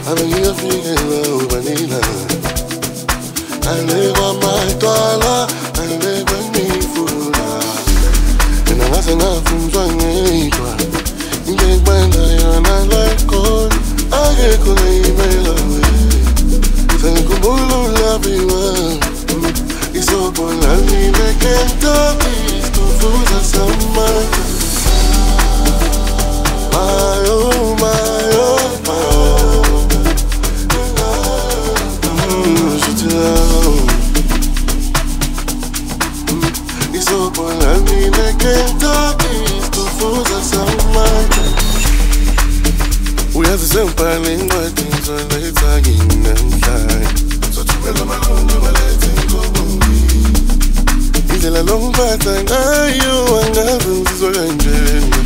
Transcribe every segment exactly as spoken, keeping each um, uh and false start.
Abangiyafikela ubanila alekwa matwala alekwa nifuna Mina ngase ngafunzwa ngedwa Ngekwenza yona like gold Akekho leyimela we Sengikhumbula ulabiwa Isobona nime Kentucky Isikufuza samantha My oh my oh my oh Je te love Isobona nime Kentucky Isikufuza samantha Uyazisempane incwadi ngizoletha kini namhlanje Sothumela amalungu balethe inkomomi Indlela longiphatha ngayo angazi ngizizwa kanjena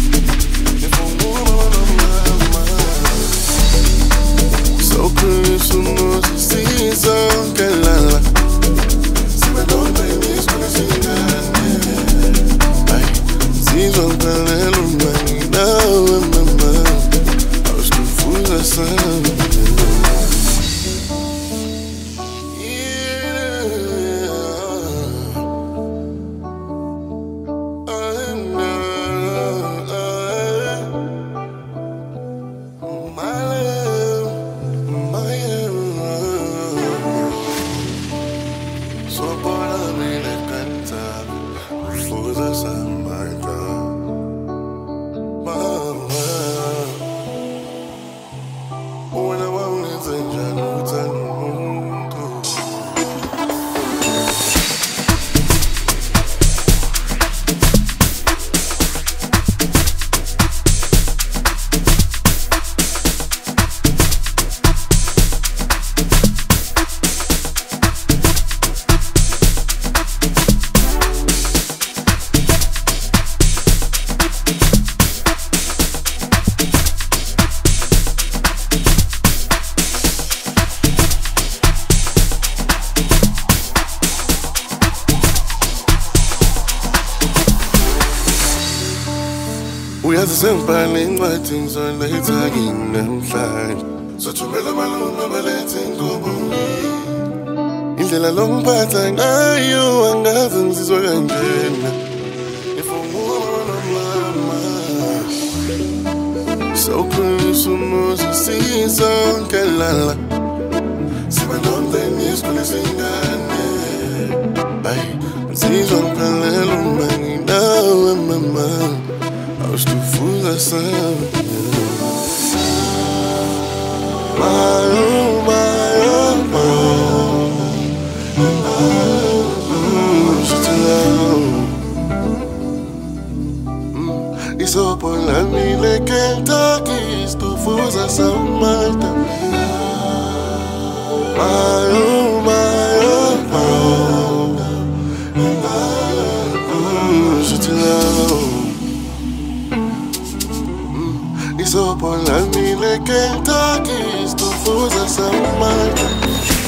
Soqinisa umuzi sizonke lala Sibe donke nisibone singane Sizwa ngiphelela uma nginawe mama Awusikufuza sami Uyazisempane incwadi ngizoletha kini namhlanje Sothumela amalungu balethe inkomomi Indlela longiphatha ngayo angazi ngizizwa kanjena Ngifungula mama Soqinisa umuzi sizonke lala Sibe donke nisibone singane Ngizizwa ngiphelela uma nginawe mama Awusikufuza sami My oh my oh my oh Je te love Isobona nile Kentucky Isikufuza samantha My oh my oh my Je te love Isobona nile Kentucky Isikufuza samantha